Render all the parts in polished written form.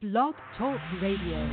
Blog Talk Radio.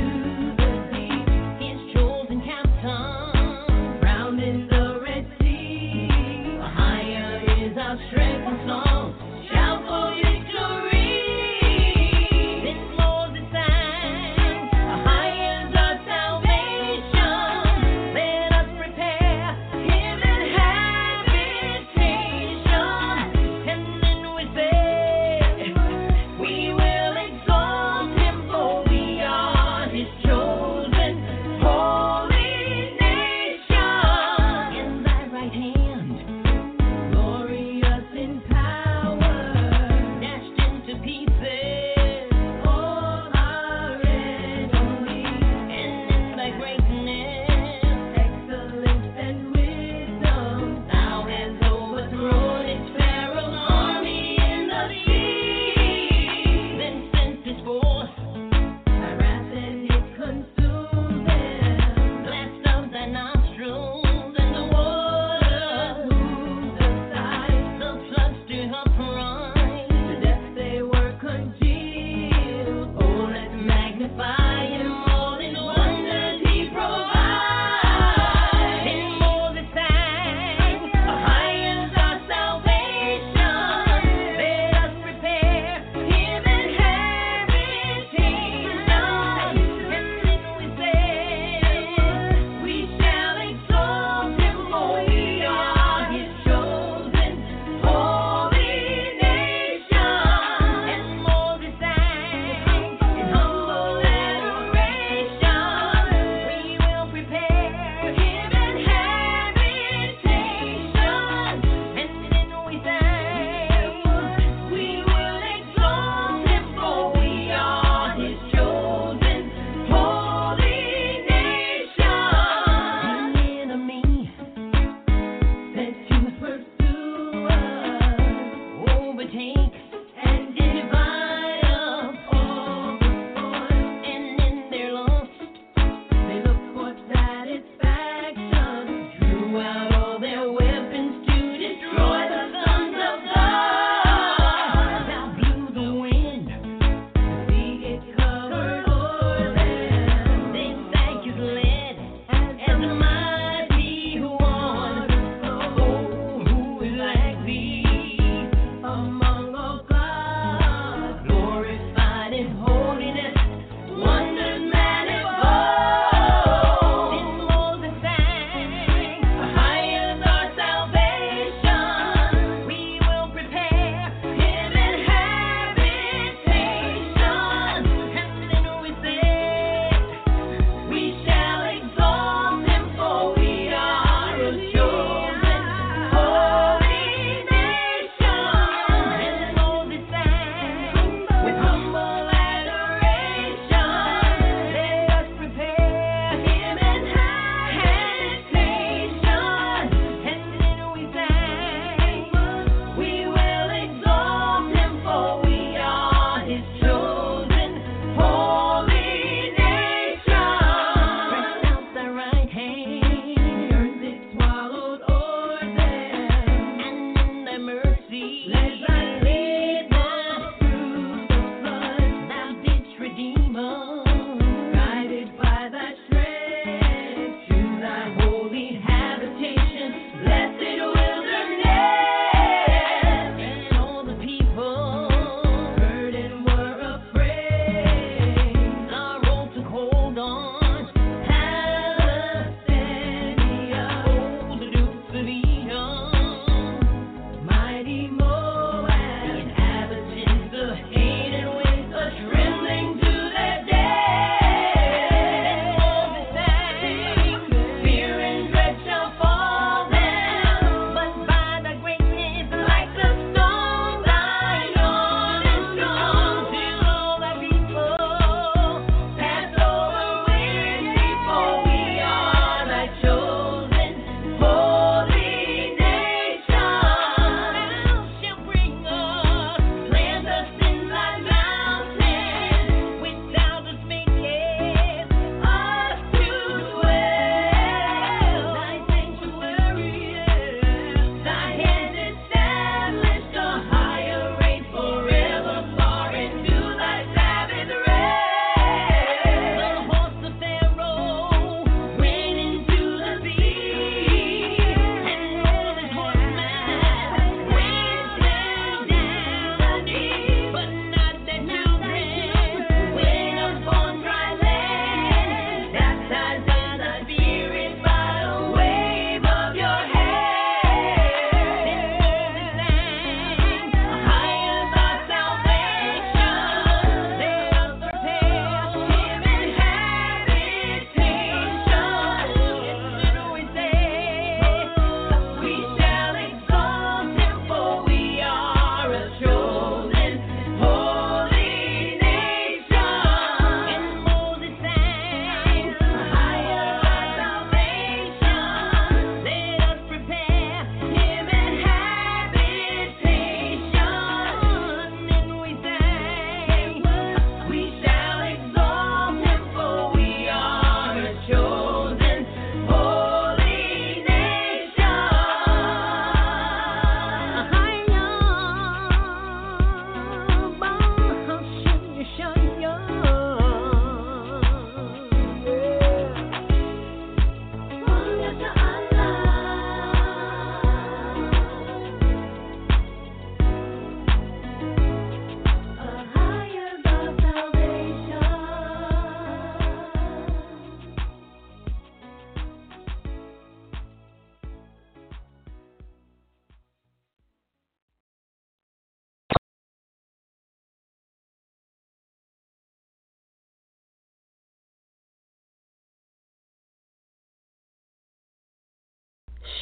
Round in the Red Sea.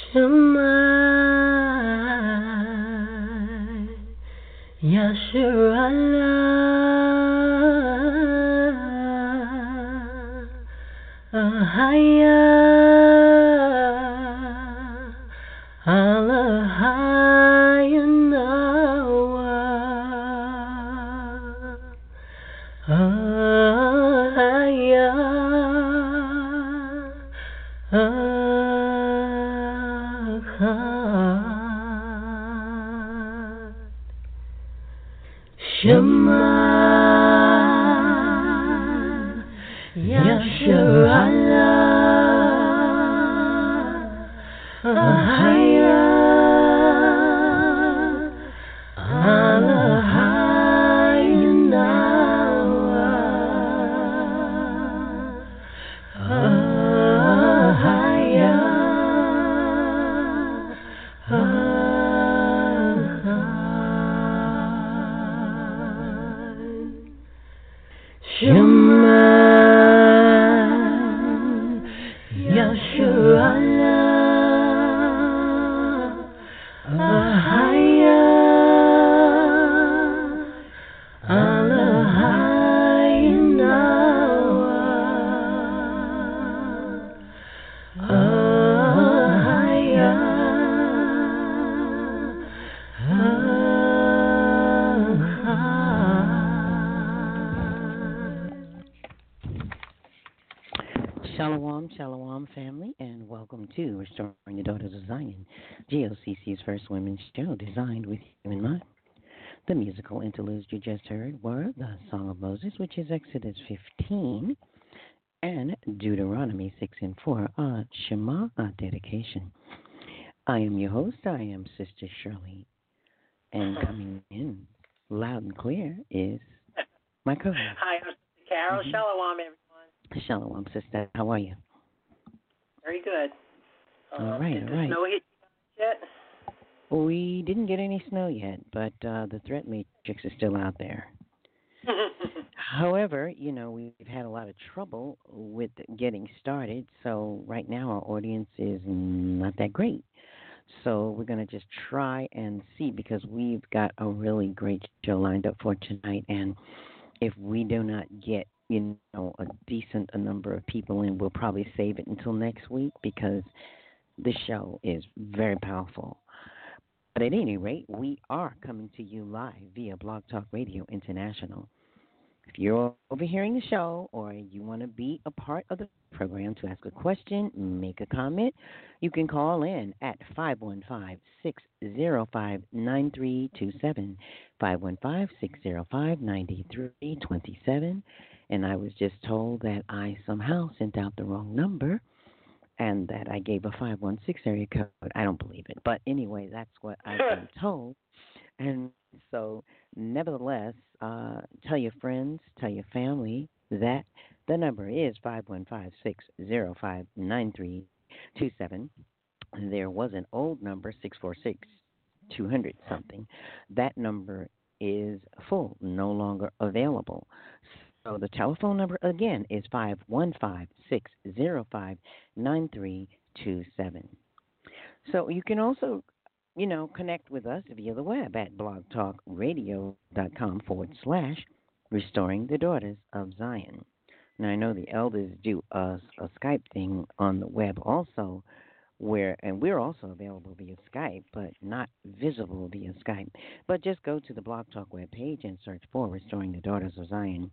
Shema Yasharallah Ahaya Alahayanawa Ahaya Ahad Shema Yasharallah Ahaya Alahayanawa Ahaya Ahad Shema Yasharallah Ahaya Alahayanawa Ahaya Shalom, shalom, family, and welcome to Restoring the Daughters of Zion, GOCC's first women's show designed with you in mind. The musical interludes you just heard were the Song of Moses, which is Exodus 15, and Deuteronomy 6 and 4, Shema, dedication. I am your host. I am Sister Shirley, and coming in loud and clear is my co-host. Hi, I'm Sister Carol. Shalom, everyone. Shalom, sister. How are you? Very good. All right, did all the right. snow hit you yet? We didn't get any snow yet, but the threat matrix is still out there. However, we've had a lot of trouble with getting started, so right now our audience is not that great. So we're going to just try and see, because we've got a really great show lined up for tonight, and if we do not get a decent number of people in, we'll probably save it until next week, because this show is very powerful. But at any rate, we are coming to you live via Blog Talk Radio International. If you're overhearing the show or you want to be a part of the program to ask a question, make a comment, you can call in at 515-605-9327, 515-605-9327. And I was just told that I somehow sent out the wrong number and that I gave a 516 area code. I don't believe it. But anyway, that's what I've been told. And so, nevertheless, tell your friends, tell your family that the number is 515-605-9327. There was an old number, 646-200-something. That number is full, no longer available. So the telephone number, again, is 515-605-9327. So you can also connect with us via the web at blogtalkradio.com/Restoring the Daughters of Zion. Now, I know the elders do a Skype thing on the web also, and we're also available via Skype, but not visible via Skype. But just go to the Blog Talk web page and search for Restoring the Daughters of Zion.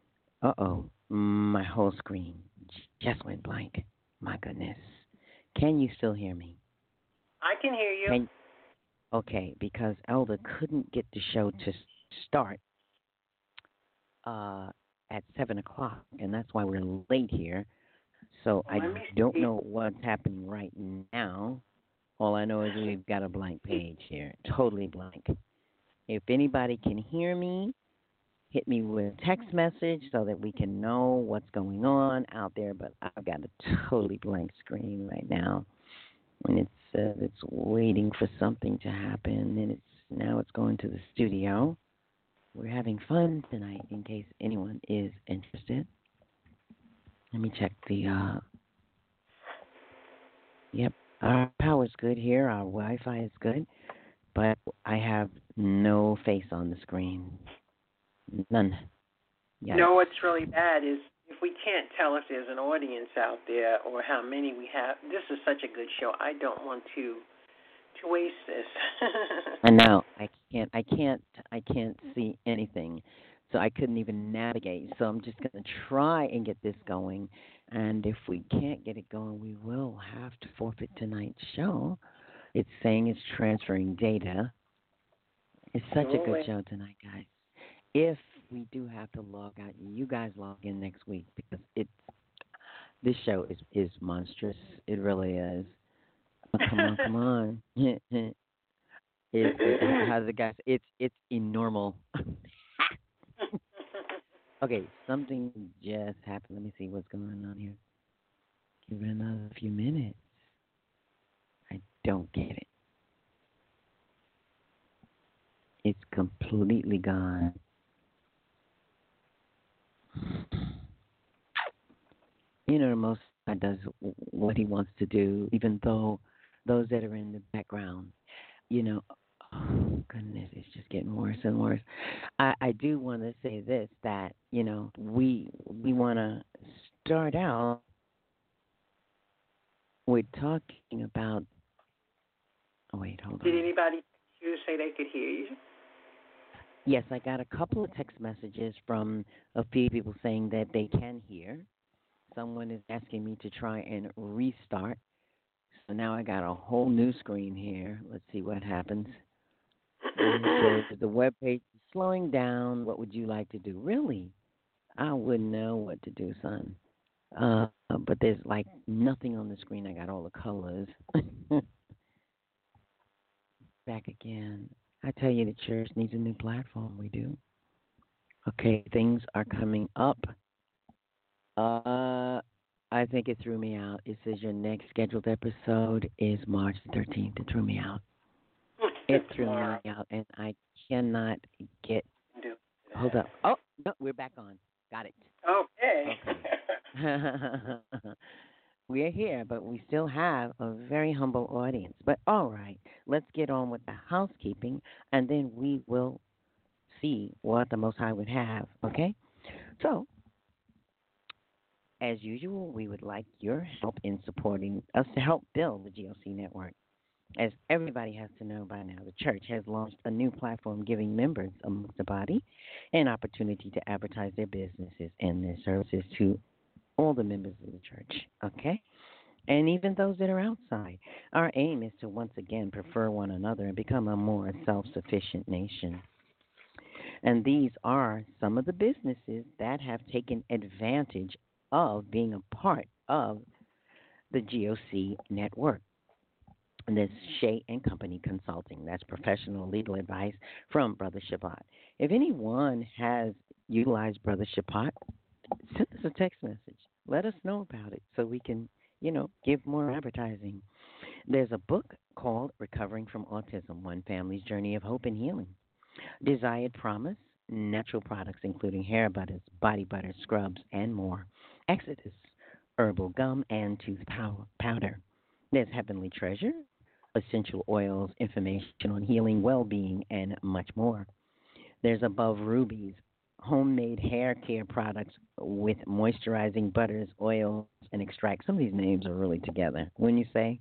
My whole screen just went blank. My goodness. Can you still hear me? I can hear you. Okay, because Elder couldn't get the show to start at 7 o'clock, and that's why we're late here. So I don't know what's happening right now. All I know is we've got a blank page here, totally blank. If anybody can hear me, hit me with a text message so that we can know what's going on out there, but I've got a totally blank screen right now. And it says it's waiting for something to happen, and now it's going to the studio. We're having fun tonight, in case anyone is interested. Let me check the. Yep, Our power's good here. Our Wi-Fi is good, but I have no face on the screen. None. You Yikes. know what's really bad is if we can't tell if there's an audience out there or how many we have. This is such a good show. I don't want to waste this. And now I can't see anything. So I couldn't even navigate. So I'm just going to try and get this going. And if we can't get it going, we will have to forfeit tonight's show. It's saying it's transferring data. It's such a good show tonight, guys. If we do have to log out, you guys log in next week because this show is monstrous. It really is. Oh, come on. How's it, guys? It's enormal. Okay, something just happened. Let me see what's going on here. Give it another few minutes. I don't get it. It's completely gone. You know, the most guy does what he wants to do, even though those that are in the background, you know, oh goodness, it's just getting worse and worse. I do want to say this that we want to start out with talking about. Oh wait, hold on. Did anybody text you to say they could hear you? Yes, I got a couple of text messages from a few people saying that they can hear. Someone is asking me to try and restart. So now I got a whole new screen here. Let's see what happens. It says the web page is slowing down. What would you like to do? Really? I wouldn't know what to do, son. But there's like nothing on the screen. I got all the colors. Back again. I tell you, the church needs a new platform. We do. Okay, things are coming up. I think it threw me out. It says your next scheduled episode is March 13th. It threw me out. It threw me out, and I cannot get. Hold up. Oh, no, we're back on. Got it. Okay. We're here, but we still have a very humble audience. But all right, let's get on with the housekeeping, and then we will see what the Most High would have. Okay? So, as usual, we would like your help in supporting us to help build the GOC network. As everybody has to know by now, the church has launched a new platform giving members of the body an opportunity to advertise their businesses and their services to all the members of the church, okay? And even those that are outside. Our aim is to once again prefer one another and become a more self-sufficient nation. And these are some of the businesses that have taken advantage of being a part of the GOC network. And there's Shea and Company Consulting. That's professional legal advice from Brother Shabbat. If anyone has utilized Brother Shabbat, send us a text message. Let us know about it so we can, give more advertising. There's a book called Recovering from Autism, One Family's Journey of Hope and Healing. Desired Promise, natural products including hair butters, body butter, scrubs, and more. Exodus, herbal gum and tooth powder. There's Heavenly Treasure, essential oils, information on healing, well-being, and much more. There's Above Rubies, homemade hair care products with moisturizing butters, oils, and extracts. Some of these names are really together. When you say,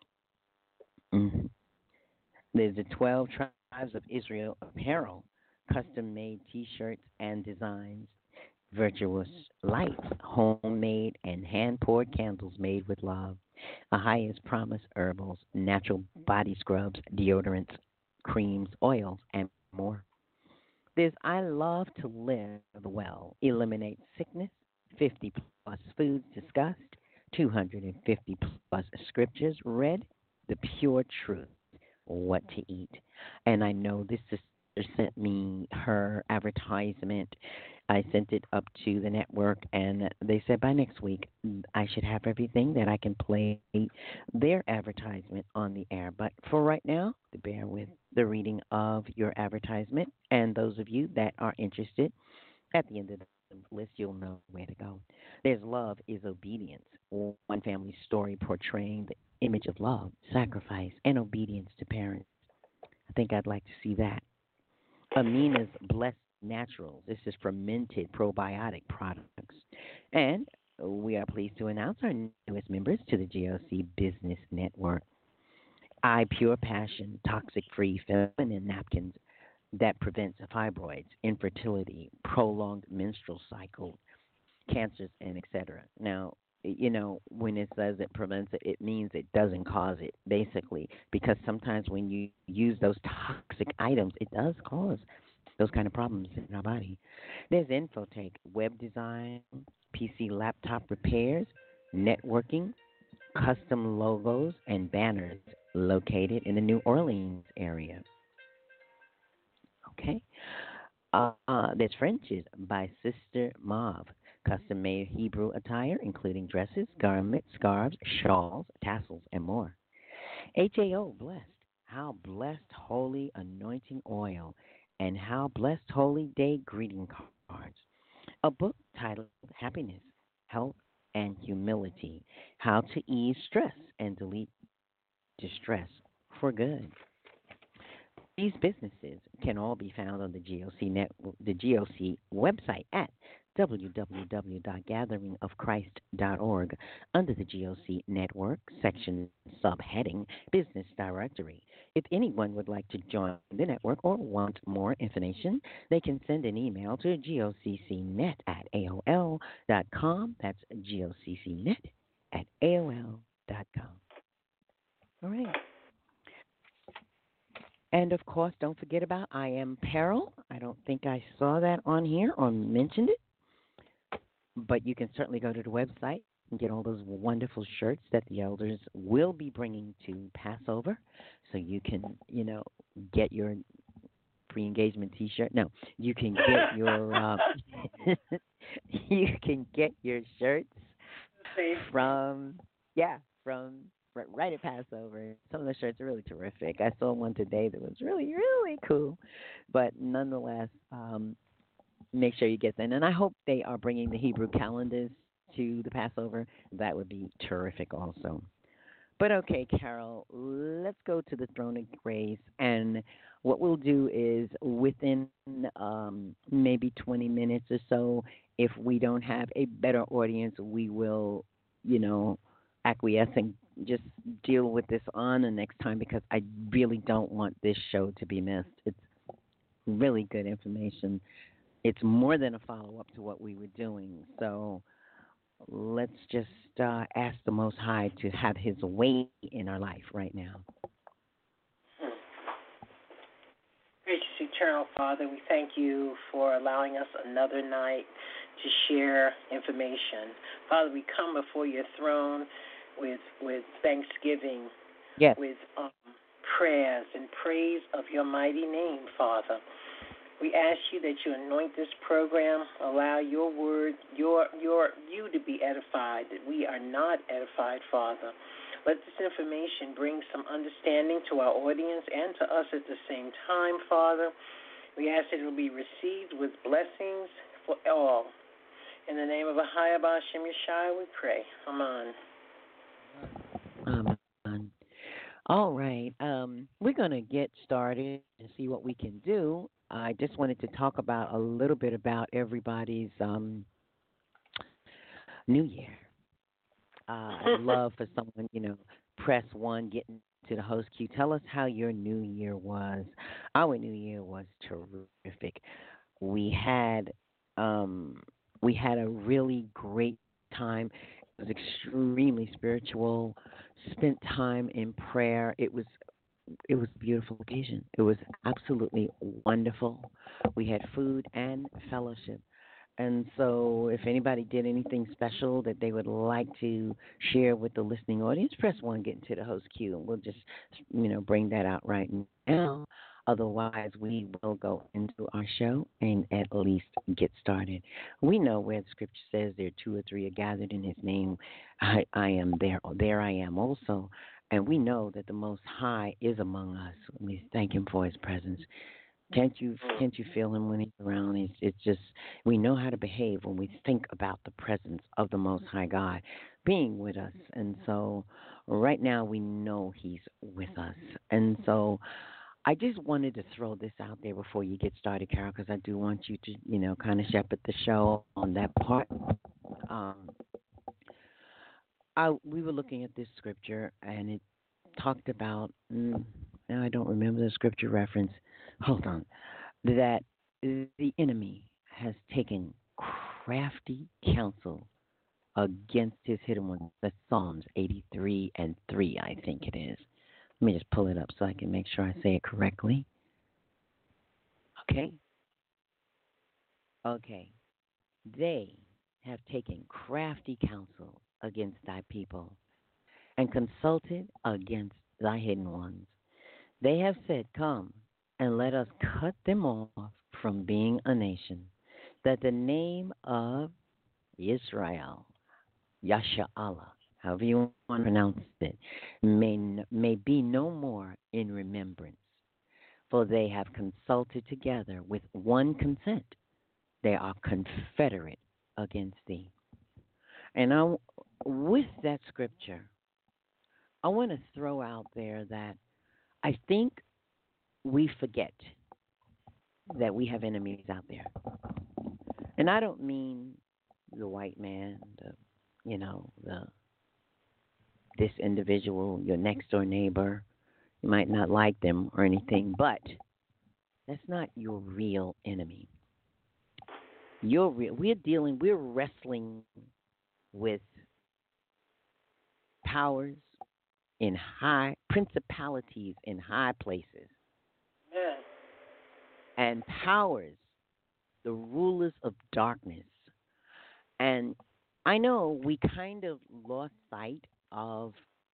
there's the 12 Tribes of Israel apparel, custom-made T-shirts and designs. Virtuous Light, homemade and hand-poured candles made with love. A Highest Promise herbals, natural body scrubs, deodorants, creams, oils, and more. There's I Love to Live Well, eliminate sickness, 50 plus foods discussed, 250 plus scriptures read, the pure truth, what to eat. And I know this sister sent me her advertisement. I sent it up to the network, and they said by next week I should have everything that I can play their advertisement on the air. But for right now, bear with the reading of your advertisement. And those of you that are interested, at the end of the list, you'll know where to go. There's Love is Obedience, one family story portraying the image of love, sacrifice, and obedience to parents. I think I'd like to see that. Amina's Blessed Naturals. This is fermented probiotic products. And we are pleased to announce our newest members to the GOC Business Network. I Pure Passion, toxic free feminine napkins that prevents fibroids, infertility, prolonged menstrual cycle, cancers, and etc. Now, when it says it prevents it, it means it doesn't cause it, basically, because sometimes when you use those toxic items, it does cause those kind of problems in our body. There's Infotech, web design, PC laptop repairs, networking, custom logos, and banners located in the New Orleans area. Okay. There's Frenches by Sister Mauve, custom made Hebrew attire, including dresses, garments, scarves, shawls, tassels, and more. HAO Blessed, How Blessed Holy Anointing Oil, and How Blessed Holy Day Greeting Cards. A book titled Happiness, Health, and Humility, How to Ease Stress and Delete Distress for Good. These businesses can all be found on the GOC website at www.gatheringofchrist.org under the GOC Network section subheading Business Directory. If anyone would like to join the network or want more information, they can send an email to goccnet at AOL.com. That's goccnet at AOL.com. All right. And of course, don't forget about I Am Peril. I don't think I saw that on here or mentioned it, but you can certainly go to the website and get all those wonderful shirts that the elders will be bringing to Passover. So you can, get your pre-engagement T-shirt. No, you can get your you can get your shirts from right at Passover. Some of the shirts are really terrific. I saw one today that was really, really cool. But nonetheless, make sure you get them. And I hope they are bringing the Hebrew calendars to the Passover. That would be terrific also. But okay, Carol, let's go to the throne of grace. And what we'll do is within maybe 20 minutes or so, if we don't have a better audience, we will, acquiesce and just deal with this on the next time because I really don't want this show to be missed. It's really good information. It's more than a follow-up to what we were doing. So let's just ask the Most High to have his way in our life right now. Gracious Eternal Father, we thank you for allowing us another night to share information. Father, we come before your throne with thanksgiving, yes, with prayers and praise of your mighty name, Father. We ask you that you anoint this program, allow your word, you to be edified, that we are not edified, Father. Let this information bring some understanding to our audience and to us at the same time, Father. We ask that it will be received with blessings for all. In the name of Ahaya B'Shem Yeshai, we pray. Amen. All right. We're going to get started and see what we can do. I just wanted to talk about a little bit about everybody's New Year. I'd love for someone, press 1, get into the host queue. Tell us how your New Year was. Our New Year was terrific. We had a really great time. It was extremely spiritual. Spent time in prayer. It was a beautiful occasion. It was absolutely wonderful. We had food and fellowship. And so if anybody did anything special that they would like to share with the listening audience, press 1, get into the host queue, and we'll just, bring that out right now. Otherwise, we will go into our show and at least get started. We know where the scripture says there are 2 or 3 are gathered in his name. I am there, or there I am also. And we know that the Most High is among us. We thank him for his presence. Can't you feel him when he's around? It's just, we know how to behave when we think about the presence of the Most High God, being with us. And so right now we know He's with us. And so I just wanted to throw this out there before you get started, Carol, because I do want you to, kind of shepherd the show on that part. Um, we were looking at this scripture, and it talked about, now I don't remember the scripture reference. Hold on. That the enemy has taken crafty counsel against his hidden ones. That's Psalms 83 and 3, I think it is. Let me just pull it up so I can make sure I say it correctly. Okay? Okay. They have taken crafty counsel against thy people and consulted against thy hidden ones. They have said, come and let us cut them off from being a nation, that the name of Israel, Yasha'Allah, however you want to pronounce it, may be no more in remembrance. For they have consulted together with one consent. They are confederate against thee. And with that scripture, I want to throw out there that I think we forget that we have enemies out there. And I don't mean the white man, this individual, your next door neighbor. You might not like them or anything, but that's not your real enemy. We're wrestling with powers in principalities in high places. Amen. And powers, the rulers of darkness. And I know we kind of lost sight of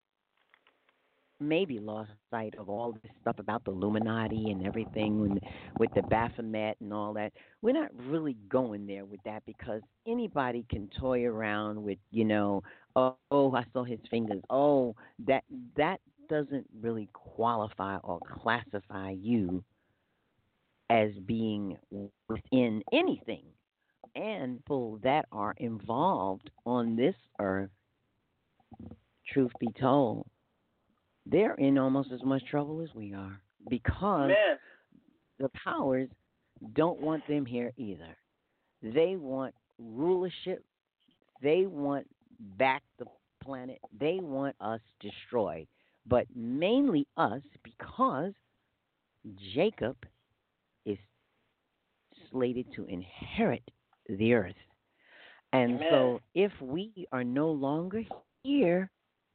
all this stuff about the Illuminati and everything with the Baphomet and all that. We're not really going there with that because anybody can toy around with, oh, I saw his fingers. Oh, that doesn't really qualify or classify you as being within anything. And people that are involved on this earth, truth be told, they're in almost as much trouble as we are because Amen. the powers don't want them here either. They want rulership. They want back the planet. They want us destroyed, but mainly us because Jacob is slated to inherit the earth. And Amen. so if we are no longer here,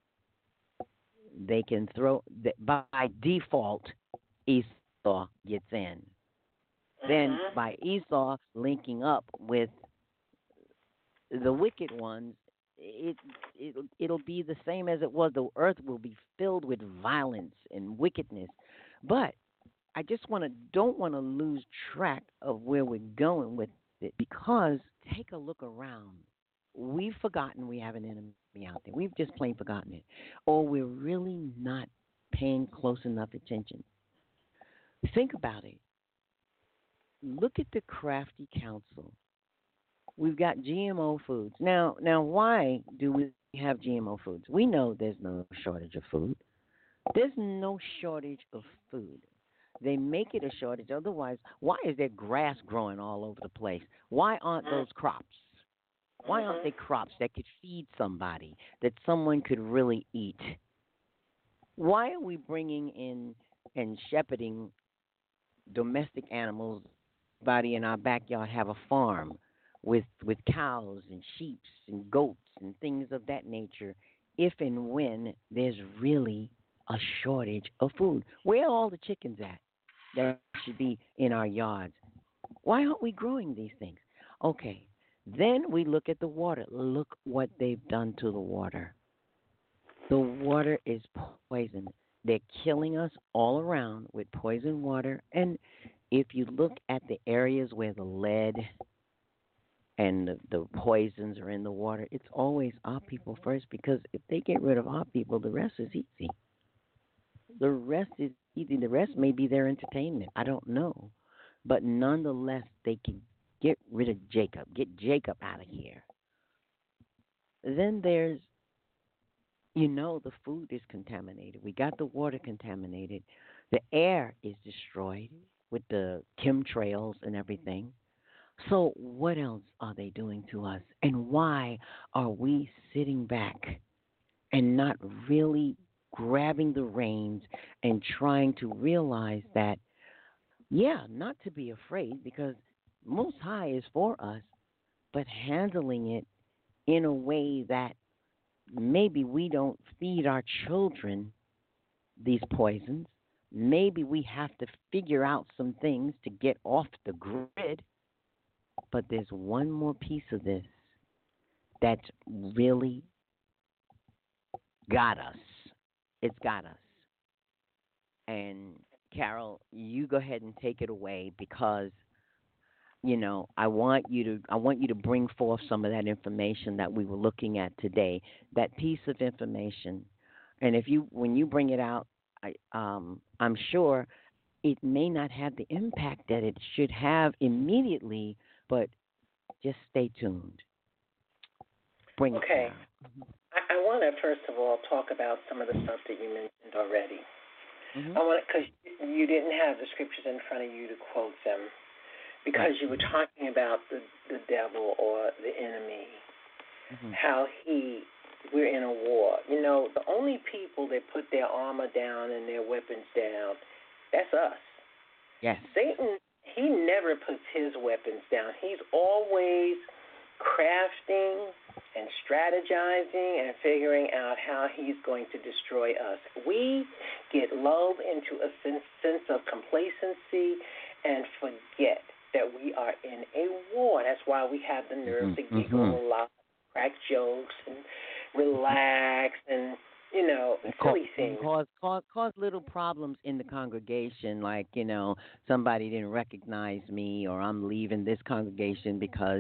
they can by default, Esau gets in. Then by Esau linking up with the wicked ones, it'll be the same as it was. The earth will be filled with violence and wickedness. But I just don't want to lose track of where we're going with it because take a look around. We've forgotten we have an enemy out there. We've just plain forgotten it. Or we're really not paying close enough attention. Think about it. Look at the crafty counsel. We've got GMO foods. Now, why do we have GMO foods? We know there's no shortage of food. There's no shortage of food. They make it a shortage. Otherwise, why is there grass growing all over the place? Why aren't those crops? Why aren't they crops that could feed somebody, that someone could really eat? Why are we bringing in and shepherding domestic animals? Everybody in our backyard have a farm with cows and sheep and goats and things of that nature if and when there's really a shortage of food. Where are all the chickens at that should be in our yards? Why aren't we growing these things? Okay. Then we look at the water. Look what they've done to the water. The water is poison. They're killing us all around with poison water. And if you look at the areas where the lead and the poisons are in the water, it's always our people first because if they get rid of our people, the rest is easy. The rest is easy. The rest may be their entertainment. I don't know. But nonetheless, they can get rid of Jacob. Get Jacob out of here. Then there's the food is contaminated. We got the water contaminated. The air is destroyed with the chemtrails and everything. So, what else are they doing to us? And why are we sitting back and not really grabbing the reins and trying to realize that, yeah, not to be afraid because Most High is for us, but handling it in a way that maybe we don't feed our children these poisons. Maybe we have to figure out some things to get off the grid. But there's one more piece of this that's really got us. It's got us. And Carol, you go ahead and take it away because I want you to bring forth some of that information that we were looking at today, that piece of information. And when you bring it out, I'm sure it may not have the impact that it should have immediately, but just stay tuned. Bring it, Okay. Carol. I want to, first of all, talk about some of the stuff that you mentioned already. Mm-hmm. I want because you didn't have the scriptures in front of you to quote them because you were talking about the devil or the enemy, how we're in a war. The only people that put their armor down and their weapons down, that's us. Yes. Satan, he never puts his weapons down. He's always crafting and strategizing and figuring out how he's going to destroy us. We get lulled into a sense of complacency and forget that we are in a war. That's why we have the nerve to giggle a lot, crack jokes, and relax, and silly things. Cause little problems in the congregation, like somebody didn't recognize me, or I'm leaving this congregation because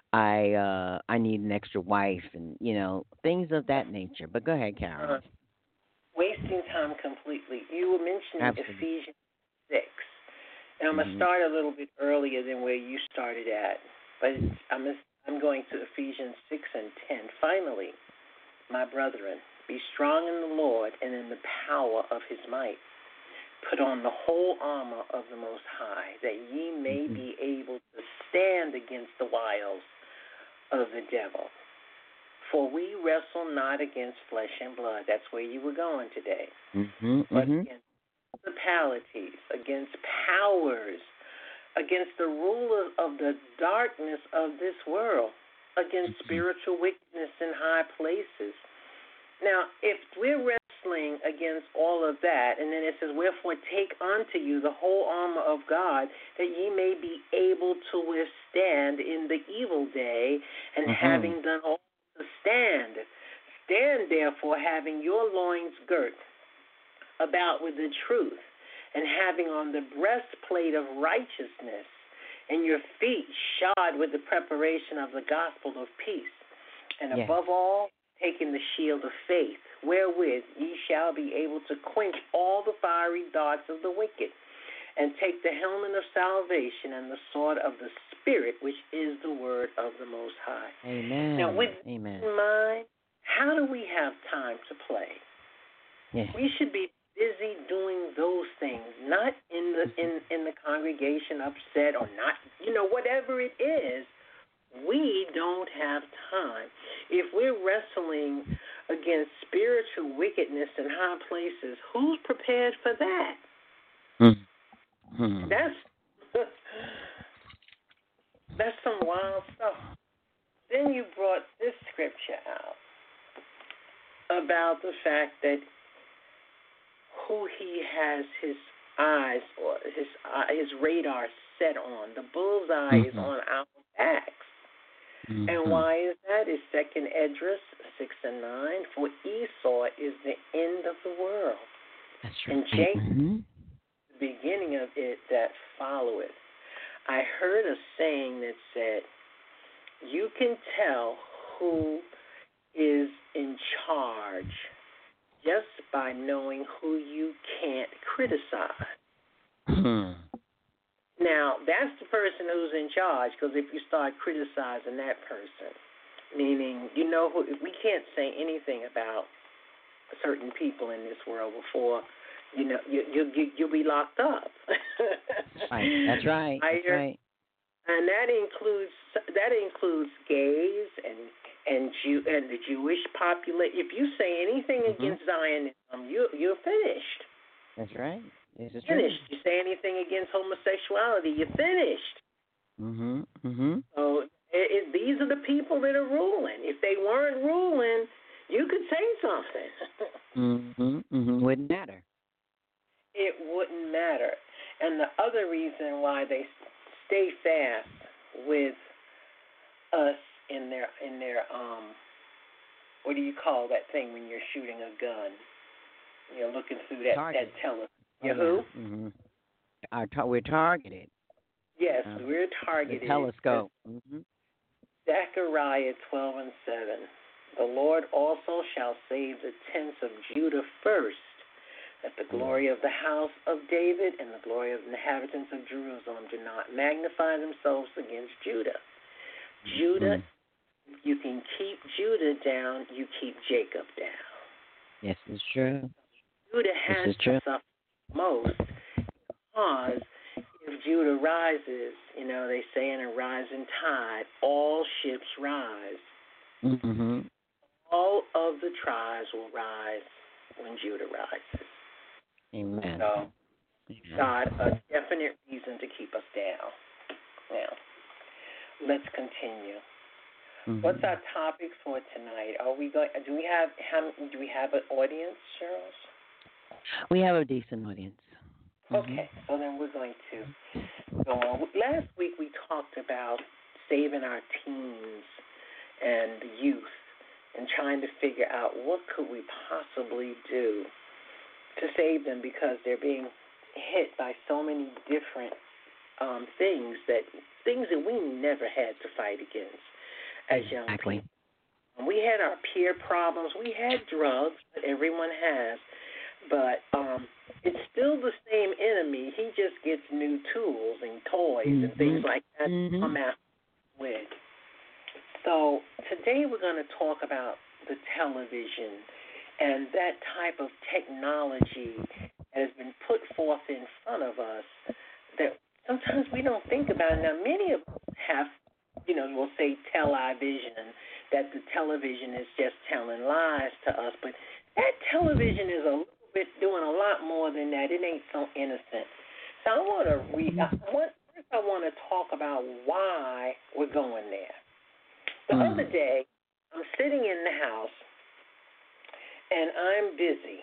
I need an extra wife, and things of that nature. But go ahead, Carol. Wasting time completely. You were mentioning Absolutely. Ephesians 6. And I'm going to start a little bit earlier than where you started at. But I'm going to Ephesians 6 and 10. Finally, my brethren, be strong in the Lord and in the power of his might. Put on the whole armor of the Most High, that ye may be able to stand against the wiles of the devil. For we wrestle not against flesh and blood. That's where you were going today. But against principalities, against powers, against the rulers of the darkness of this world, against spiritual wickedness in high places. Now, if we're wrestling against all of that, and then it says, wherefore take unto you the whole armor of God, that ye may be able to withstand in the evil day, and having done all to stand. Stand therefore, having your loins girt about with the truth, and having on the breastplate of righteousness, and your feet shod with the preparation of the gospel of peace, and above all, taking the shield of faith, wherewith ye shall be able to quench all the fiery darts of the wicked, and take the helmet of salvation and the sword of the Spirit, which is the word of the Most High. Amen. Now, with that in mind, how do we have time to play? Yes. We should be busy doing those things, not in the congregation upset or not, whatever it is. We don't have time. If we're wrestling against spiritual wickedness in high places, who's prepared for that? That's some wild stuff. Then you brought this scripture out about the fact that who he has his eyes or his radar set on. The bullseye is on our backs. And why is that? It's 2 Esdras 6 and 9. For Esau is the end of the world. That's right. And Jacob, the beginning of it that followeth. I heard a saying that said, you can tell who is in charge just by knowing who you can't criticize. Now, that's the person who's in charge, because if you start criticizing that person, meaning, we can't say anything about certain people in this world before you'll be locked up. Right. That's right. That's right. And that includes gays and the Jewish population. If you say anything against Zionism, you're finished. That's right. This is finished. true. You say anything against homosexuality, you're finished. So these are the people that are ruling. If they weren't ruling, you could say something. Wouldn't matter. It wouldn't matter. And the other reason why they stay fast with us in their what do you call that thing when you're shooting a gun? You're looking through that telescope. We're targeted. Yes, we're targeted. The telescope. Zechariah 12:7. The Lord also shall save the tents of Judah first, that the glory of the house of David and the glory of the inhabitants of Jerusalem do not magnify themselves against Judah. Judah, you can keep Judah down, you keep Jacob down. Yes, it's true. Judah has to suffer most because if Judah rises, they say in a rising tide, all ships rise. All of the tribes will rise when Judah rises. Amen. So, God, a definite reason to keep us down. Now, let's continue. What's our topic for tonight? Are we going? Do we have an audience, Charles? We have a decent audience. Okay, so then we're going to go on. Last week we talked about saving our teens and the youth and trying to figure out what could we possibly do to save them because they're being hit by so many different things that we never had to fight against as young people. We had our peer problems. We had drugs that everyone has, but it's still the same enemy. He just gets new tools and toys and things like that to come out with. So today we're going to talk about the television and that type of technology that has been put forth in front of us that sometimes we don't think about. Now, many of us have, we'll say television, that the television is just telling lies to us, but that television is a little bit doing a lot more than that. It ain't so innocent. So I want to first I want to talk about why we're going there. The other day, I'm sitting in the house, and I'm busy.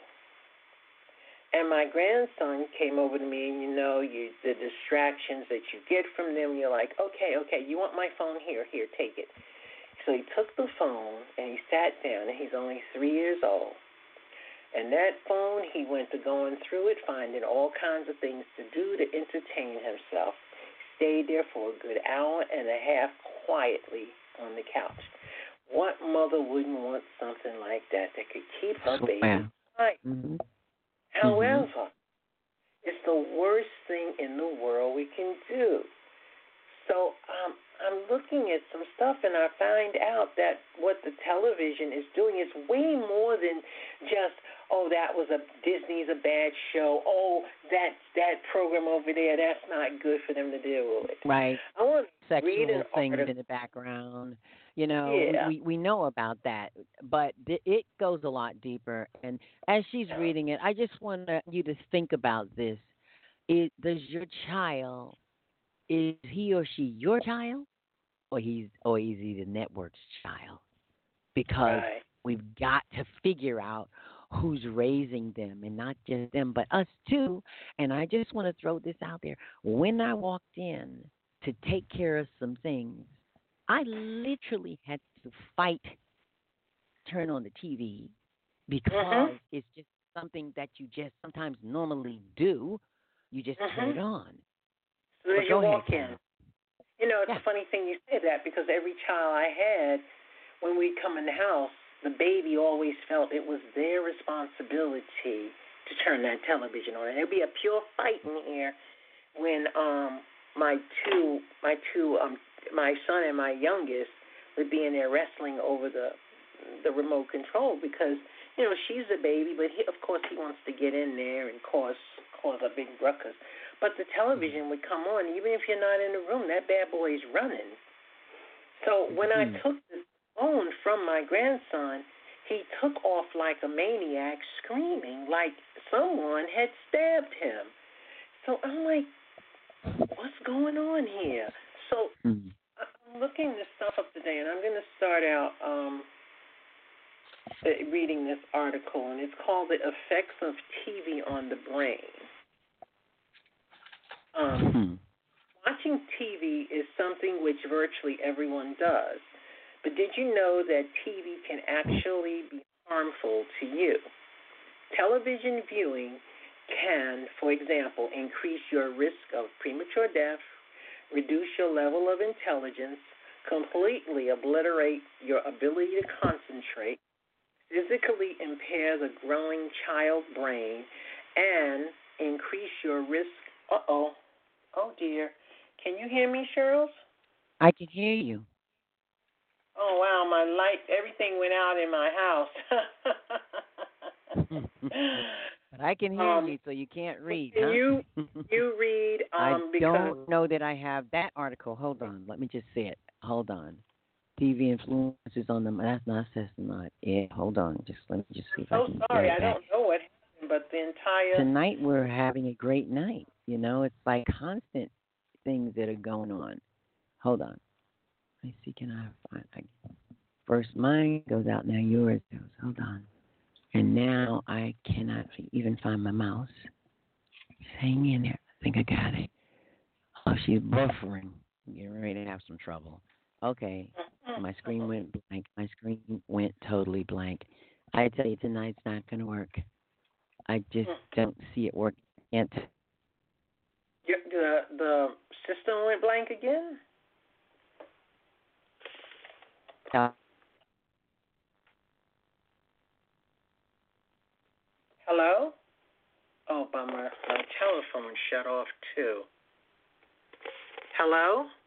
And my grandson came over to me, and the distractions that you get from them, you're like, okay, you want my phone? Here, take it. So he took the phone, and he sat down, and he's only 3 years old. And that phone, he went to going through it, finding all kinds of things to do to entertain himself. Stayed there for a good hour and a half quietly on the couch. What mother wouldn't want something like that could keep her baby quiet? However, it's the worst thing in the world we can do. So I'm looking at some stuff, and I find out that what the television is doing is way more than just, Disney's a bad show. Oh, that program over there, that's not good for them to deal with. Right. I want to read sexual things in the background. We know about that, but it goes a lot deeper. And as she's reading it, I just want you to think about this. Does your child, is he or she your child, or is he the network's child? Because we've got to figure out who's raising them, and not just them, but us too. And I just want to throw this out there. When I walked in to take care of some things, I literally had to fight, turn on the TV, because it's just something that you just sometimes normally do. You just turn it on. So as you walk in. It's a funny thing you say that, because every child I had, when we'd come in the house, the baby always felt it was their responsibility to turn that television on. And there'd be a pure fight in here when my son and my youngest would be in there wrestling over the remote control, because she's a baby, but of course he wants to get in there and cause a big ruckus. But the television would come on, even if you're not in the room, that bad boy's running. So when I took the phone from my grandson, he took off like a maniac, screaming like someone had stabbed him. So I'm like, what's going on here? So I'm looking this stuff up today, and I'm going to start out reading this article, and it's called The Effects of TV on the Brain. Watching TV is something which virtually everyone does. But did you know that TV can actually be harmful to you? Television viewing can, for example, increase your risk of premature death, reduce your level of intelligence, completely obliterate your ability to concentrate, physically impair the growing child brain, and increase your risk. Oh dear. Can you hear me, Cheryl? I can hear you. Oh, wow, my light, everything went out in my house. But I can hear you, so you can't read, Can huh? you read? I because don't know that I have that article. Hold on. Let me just say it. Hold on. TV influences on them. That's not it. Hold on. Let me just see if I can sorry, get it I back. don't know what happened, but the entire... Tonight we're having a great night. It's like constant things that are going on. Hold on. Let me see. Can I find... First mine goes out, now yours goes. Hold on. And now I cannot even find my mouse. Hang in there. I think I got it. Oh, she's buffering. Getting ready to have some trouble. Okay. My screen went blank. My screen went totally blank. I tell you, tonight's not going to work. I just don't see it working. The system went blank again? Hello? Oh, bummer. My telephone shut off, too. Hello?